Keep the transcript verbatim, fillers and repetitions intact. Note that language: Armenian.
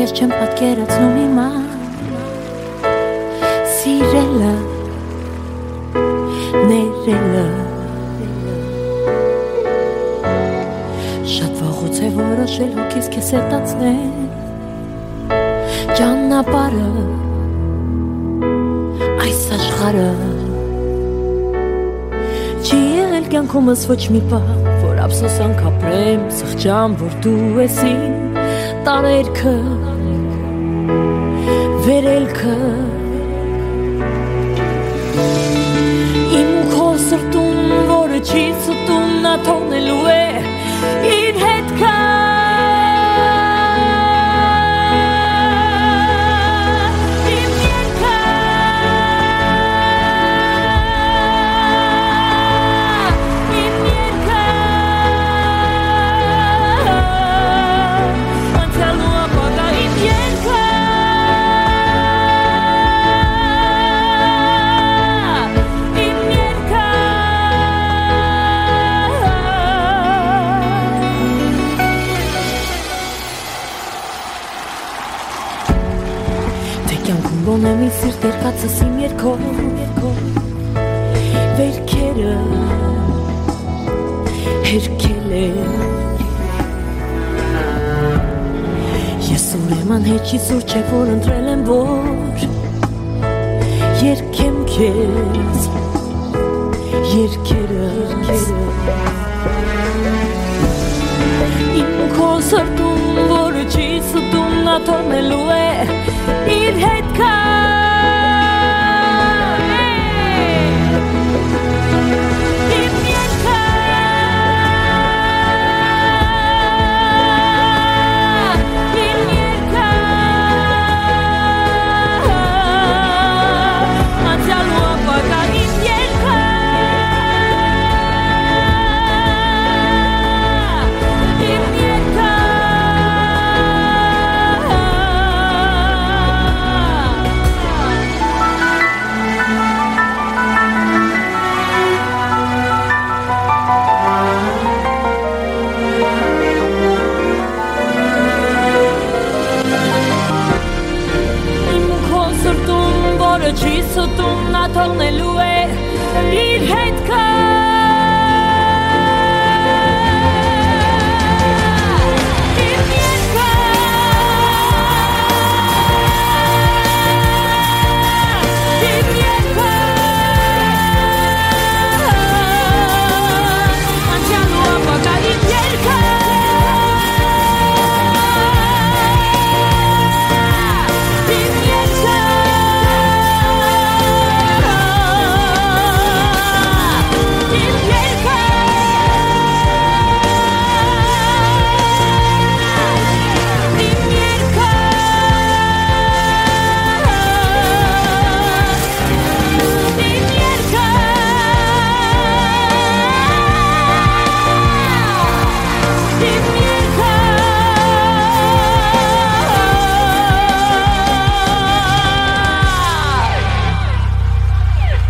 ես չեմ պատկերացնում հիմա սիրելը ներելը շատ վաղուց է որոշել հոգիս քեզ հետացնել ճանապարհը այս աշխարհը չի եղել կյանքումս ոչ մի բան որ ափսոսանք ապրեմ սղճամ որ դու ես իմ տարերքը վերելքը իմ ու քո սրտում որը չի ստում նա թողնելու է իր հետքը Բոնեմ իմ սիրտ երկացս իմ երկով վերքերը հերքել է ես ուրեմն հեչի սուր չէ որ ընտրել եմ որ երկեմ քեզ երկերը իմ քո սրտում որը չի ստում նա թողնելու է իր հետքը